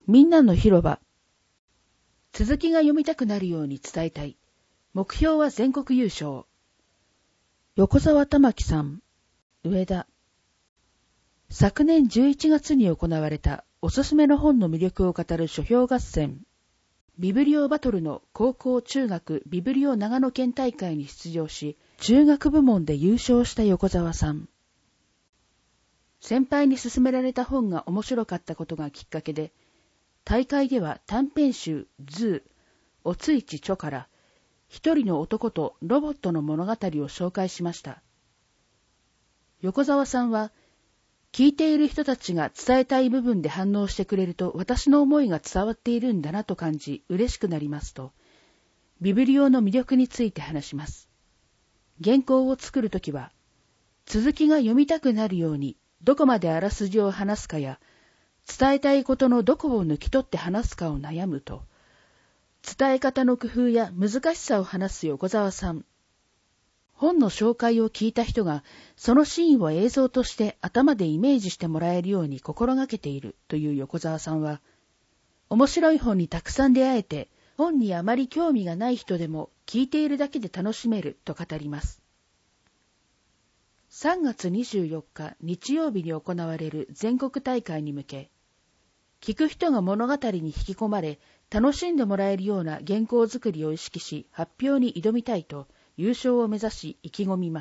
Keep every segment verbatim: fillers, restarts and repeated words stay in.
みんなの広場。続きが読みたくなるように伝えたい。目標は全国優勝。横澤玉樹さん、上田。昨年じゅういちがつに行われたおすすめの本の魅力を語る書評合戦。ビブリオバトルの高校中学ビブリオ長野県大会に出場し、中学部門で優勝した横澤さん。先輩に勧められた本が面白かったことがきっかけで、大会では短編集ズー、おついちちょから一人の男とロボットの物語を紹介しました。横澤さんは、聞いている人たちが伝えたい部分で反応してくれると私の思いが伝わっているんだなと感じ嬉しくなりますと、ビブリオの魅力について話します。原稿を作るときは、続きが読みたくなるようにどこまであらすじを話すかや、伝えたいことのどこを抜き取って話すかを悩むと、伝え方の工夫や難しさを話す横澤さん。本の紹介を聞いた人が、そのシーンを映像として頭でイメージしてもらえるように心がけているという横澤さんは、面白い本にたくさん出会えて、本にあまり興味がない人でも聞いているだけで楽しめると語ります。さんがつにじゅうよっか日曜日に行われる全国大会に向け、聞く人が物語に引き込まれ、楽しんでもらえるような原稿作りを意識し、発表に挑みたいと、優勝を目指し意気込みます。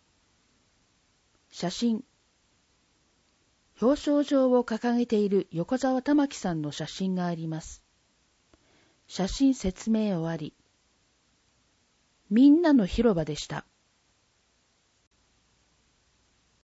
写真。表彰状を掲げている横澤玉樹さんの写真があります。写真説明終わり。みんなの広場でした。